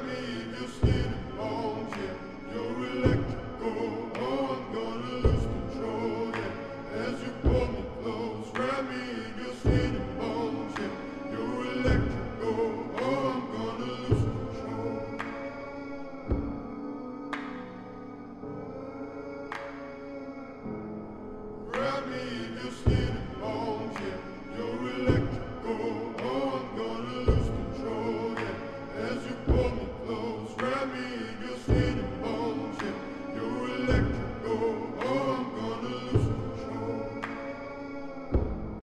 me in your skin and bones, yeah. You're electrical, oh, I'm gonna lose control, yeah. As you pull me close, grab me in your skin and bones, yeah. You're electrical, oh, I'm gonna lose control. Grab me in your skin and bones, yeah. You're electrical, oh, I'm gonna lose